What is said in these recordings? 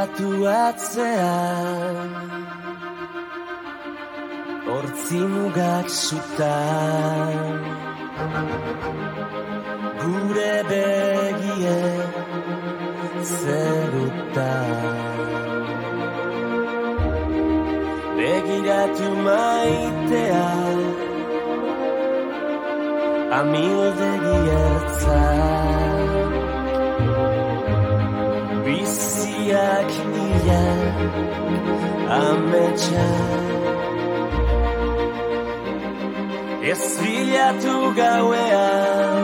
begiratu atzean, hortzi mugak sutan, gure begien zerutan. Begiratu maitea, amildegi ertzak, biziak nilak ametsak. Ez bilatu gauean,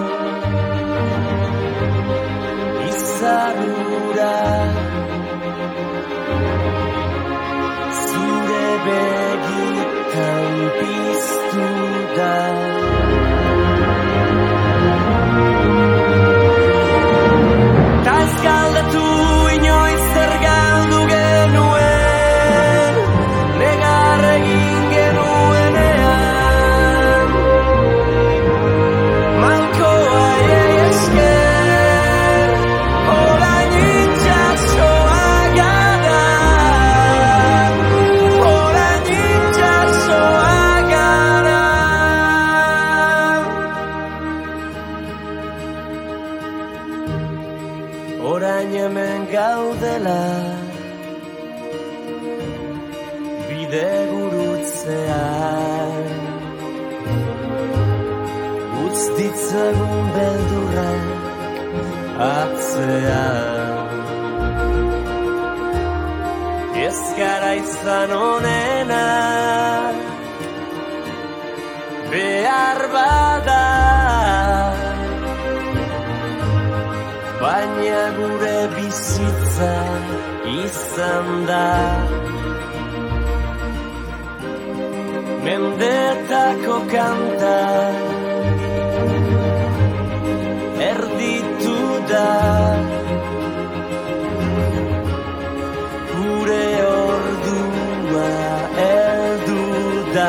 izarura, zure begitan piztu da. Ta ez galdetu inoiz zer galdu genuen, negar egin genuenean. Malkoa esker, orain itxasoa gara, orain itxasoa gara. Orain hemen gaudela, bide gurutzean, utz ditzagun beldurrak atzean. Ez gara izan onenak, behar bada, baina gure bizitza izan da. Mendetako kanta erditu da, gure ordua heldu da.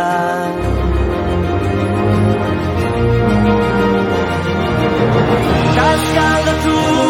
Kas galdatu